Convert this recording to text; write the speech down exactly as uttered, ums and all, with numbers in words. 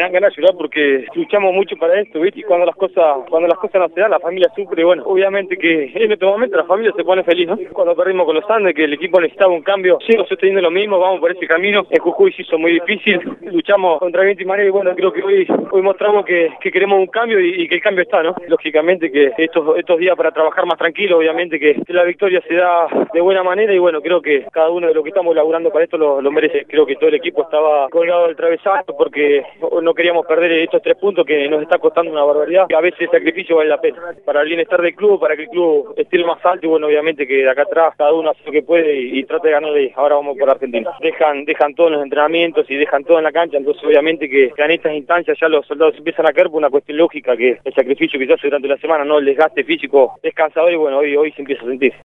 dan ganas de llorar porque luchamos mucho para esto, ¿viste? Y cuando las cosas cuando las cosas no se dan, la familia sufre, y bueno, obviamente que en este momento la familia se pone feliz, ¿no? Cuando perdimos con los Andes, que el equipo necesitaba un cambio, sigo sosteniendo lo mismo, vamos por ese camino. En Jujuy se hizo muy difícil, luchamos contra viento y marea, y bueno, creo que hoy hoy mostramos que, que queremos un cambio y, y que el cambio está, ¿no? Lógicamente que estos estos días para trabajar más tranquilo, obviamente que la victoria se da de buena manera, y bueno, creo que cada uno de los que estamos laburando para esto lo, lo merece. Creo que todo el equipo estaba colgado del travesaño porque no queríamos perder estos tres puntos que nos está costando una barbaridad, que a veces el sacrificio vale la pena para el bienestar del club, para que el club esté lo más alto, y bueno, obviamente que de acá atrás cada uno hace lo que puede y, y trata de ganarle. Ahora vamos por Argentina. Dejan dejan todos los entrenamientos y dejan todo en la cancha, entonces obviamente que, que en estas instancias ya los soldados empiezan a caer por una cuestión lógica, que el sacrificio que se hace durante la semana, no el desgaste físico es cansador, y bueno, hoy, hoy se empieza a sentir.